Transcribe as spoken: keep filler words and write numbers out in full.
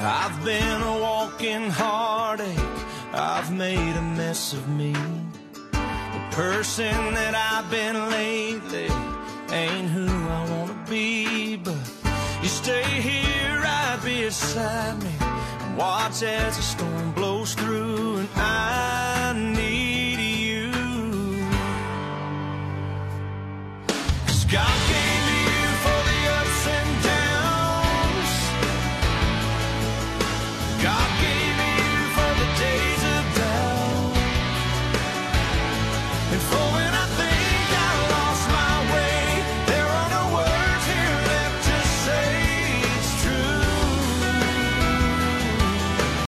I've been a walking heartache, I've made a mess of me. The person that I've been lately ain't who I wanna be. But you stay here right beside me and watch as the storm blows through. And I need you, 'cause God